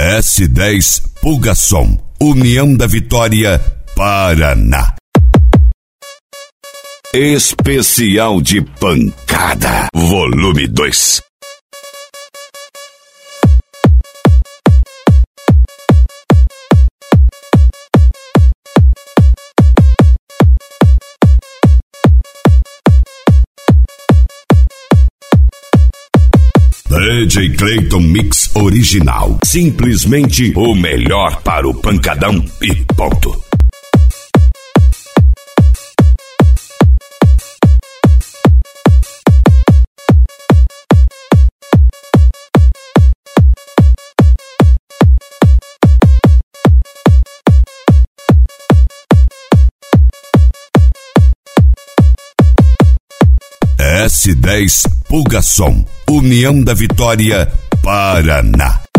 S10 Pulgasom, União da Vitória, Paraná. Especial de pancada, volume 2. DJ Clayton Mix Original. Simplesmente o melhor para o pancadão e ponto. S10 Pulgasom, União da Vitória, Paraná.